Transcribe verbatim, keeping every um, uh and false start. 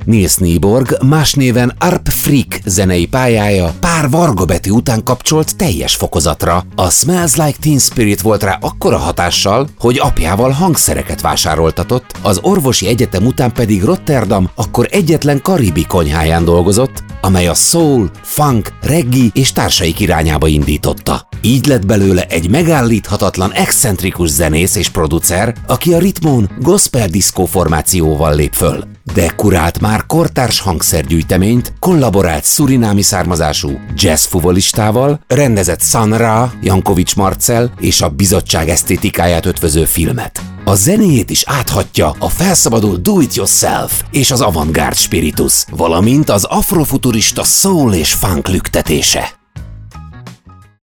Niels Nyborg, más néven Arp Freak zenei pályája pár vargabetű után kapcsolt teljes fokozatra. A Smells Like Teen Spirit volt rá akkora hatással, hogy apjával hangszereket vásároltatott, az orvosi egyetem után pedig Rotterdam akkor egyetlen karibi konyháján dolgozott, amely a soul, funk, reggae és társaik irányába indította. Így lett belőle egy megállíthatatlan excentrikus zenész és producer, aki a ritmón gospel diszkó formációval lép föl. De kurált már kortárs hangszergyűjteményt, kollaborált szurinámi származású jazz fuvolistával, rendezett Sun Ra, Jankovics Marcell és a bizottság esztétikáját ötvöző filmet. A zenéjét is áthatja a felszabadult do-it-yourself és az avantgárd spiritus, valamint az afrofuturista soul és funk lüktetése.